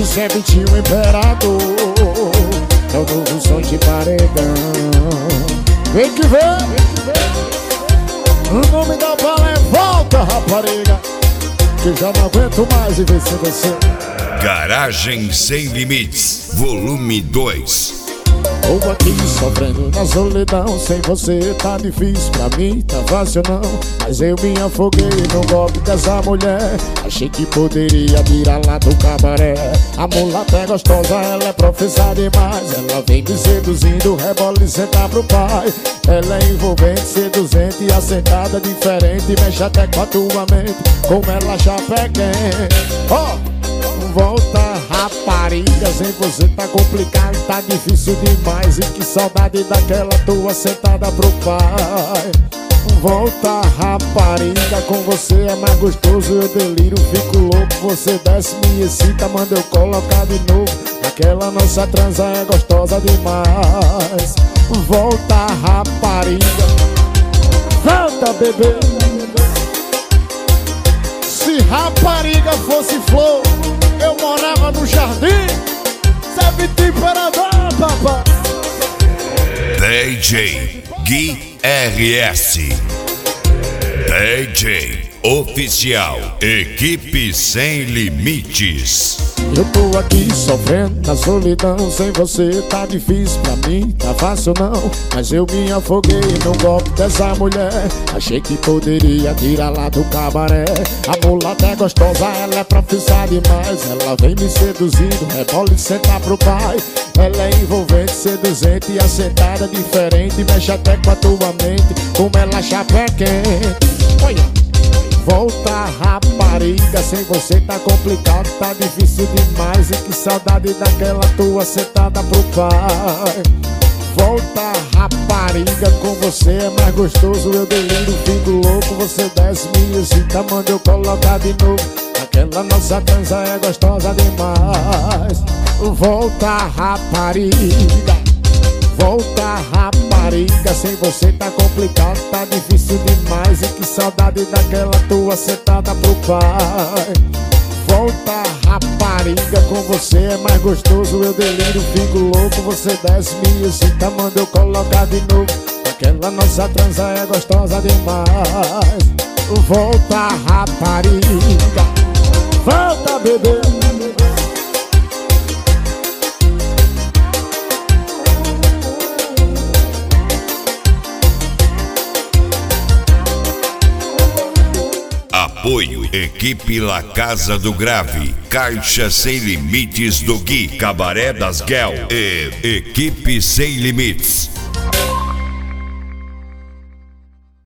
do 121 Imperador. É o novo som de paredão. Vem que vem. O nome da bala é Volta, Rapariga, que já não aguento mais viver sem você. Garagem Sem Limites, volume 2. Tô aqui sofrendo na solidão, sem você tá difícil, pra mim tá fácil não. Mas eu me afoguei no golpe dessa mulher. Achei que poderia tirar lá do cabaré. A mulata é gostosa, ela é profissa demais. Ela vem me seduzindo, rebola e senta pro pai. Ela é envolvente, seduzente e assentada diferente. Mexe até com a tua mente, como ela já pega. Volta, rapariga, sem você tá complicado, tá difícil demais. E que saudade daquela tua sentada pro pai. Volta, rapariga, com você é mais gostoso. Eu deliro, fico louco, você desce, me excita, manda eu colocar de novo. Aquela nossa transa é gostosa demais. Volta, rapariga, volta, bebê. Se rapariga fosse flor, eu morava no jardim. Sabe temperador, papai. DJ Gui RS, DJ oficial, equipe Sem Limites. Eu tô aqui sofrendo na solidão, sem você tá difícil, pra mim tá fácil não. Mas eu me afoguei no golpe dessa mulher. Achei que poderia tirar lá do cabaré. A mulata é gostosa, ela é profissa demais. Ela vem me seduzindo, rebola e senta pro pai. Ela é envolvente, seduzente e assentada diferente. Mexe até com a tua mente, como ela chapa é quente. Olha. Volta, rapariga, sem você tá complicado, tá difícil demais. E que saudade daquela tua sentada pro pai. Volta, rapariga, com você é mais gostoso. Eu deliro, fico louco, você desce, me excita, manda eu colocar de novo. Aquela nossa dança é gostosa demais. Volta, rapariga, volta, rapariga, sem você tá complicado, tá difícil demais. E que saudade daquela tua sentada pro pai. Volta, rapariga, com você é mais gostoso. Eu deliro, fico louco, você desce, me excita, manda eu colocar de novo. Aquela nossa transa é gostosa demais. Volta, rapariga, volta, bebê. Apoio, equipe La Casa do Grave, Caixa Sem Limites do Gui, Cabaré das Guel e equipe Sem Limites.